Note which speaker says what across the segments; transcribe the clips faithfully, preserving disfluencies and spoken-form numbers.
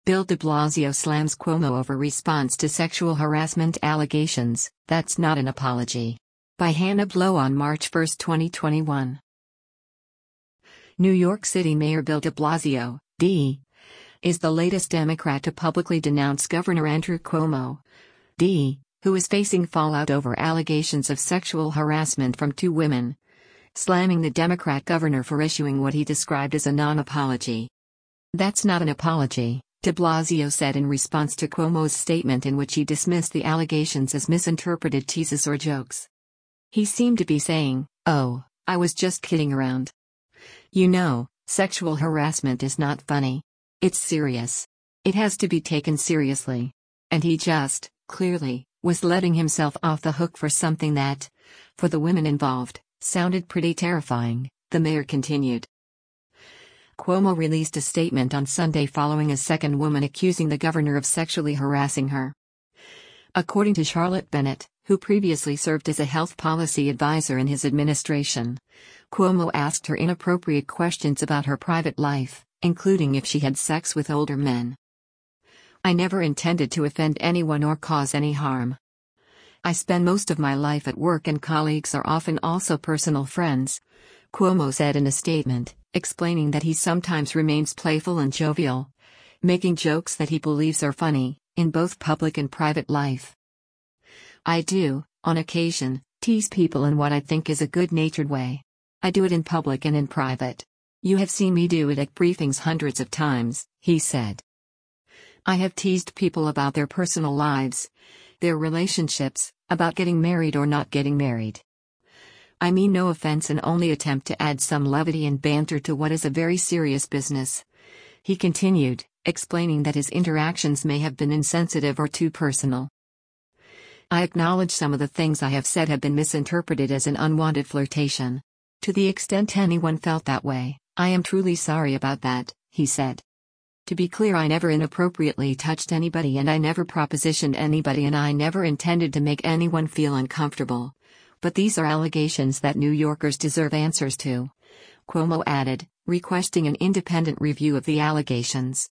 Speaker 1: Bill de Blasio slams Cuomo over response to sexual harassment allegations. That's not an apology. By Hannah Blow on March first, twenty twenty-one. New York City Mayor Bill de Blasio, D, is the latest Democrat to publicly denounce Governor Andrew Cuomo, D, who is facing fallout over allegations of sexual harassment from two women, slamming the Democrat governor for issuing what he described as a non-apology. That's not an apology, de Blasio said in response to Cuomo's statement in which he dismissed the allegations as misinterpreted teases or jokes. He seemed to be saying, "Oh, I was just kidding around. You know, sexual harassment is not funny. It's serious. It has to be taken seriously." And he just, clearly, was letting himself off the hook for something that, for the women involved, sounded pretty terrifying, the mayor continued. Cuomo released a statement on Sunday following a second woman accusing the governor of sexually harassing her. According to Charlotte Bennett, who previously served as a health policy advisor in his administration, Cuomo asked her inappropriate questions about her private life, including if she had sex with older men. "I never intended to offend anyone or cause any harm. I spend most of my life at work and colleagues are often also personal friends," Cuomo said in a statement, explaining that he sometimes remains playful and jovial, making jokes that he believes are funny, in both public and private life. "I do, on occasion, tease people in what I think is a good-natured way. I do it in public and in private. You have seen me do it at briefings hundreds of times," he said. "I have teased people about their personal lives, their relationships, about getting married or not getting married. I mean no offense and only attempt to add some levity and banter to what is a very serious business," he continued, explaining that his interactions may have been insensitive or too personal. "I acknowledge some of the things I have said have been misinterpreted as an unwanted flirtation. To the extent anyone felt that way, I am truly sorry about that," he said. "To be clear, I never inappropriately touched anybody and I never propositioned anybody and I never intended to make anyone feel uncomfortable. But these are allegations that New Yorkers deserve answers to," Cuomo added, requesting an independent review of the allegations.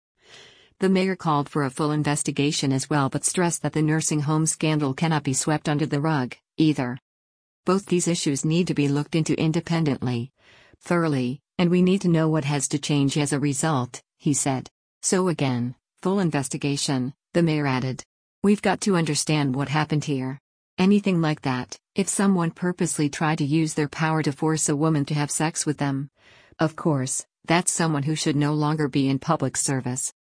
Speaker 1: The mayor called for a full investigation as well but stressed that the nursing home scandal cannot be swept under the rug, either. "Both these issues need to be looked into independently, thoroughly, and we need to know what has to change as a result," he said. "So again, full investigation," the mayor added. "We've got to understand what happened here. Anything like that, if someone purposely tried to use their power to force a woman to have sex with them, of course, that's someone who should no longer be in public service."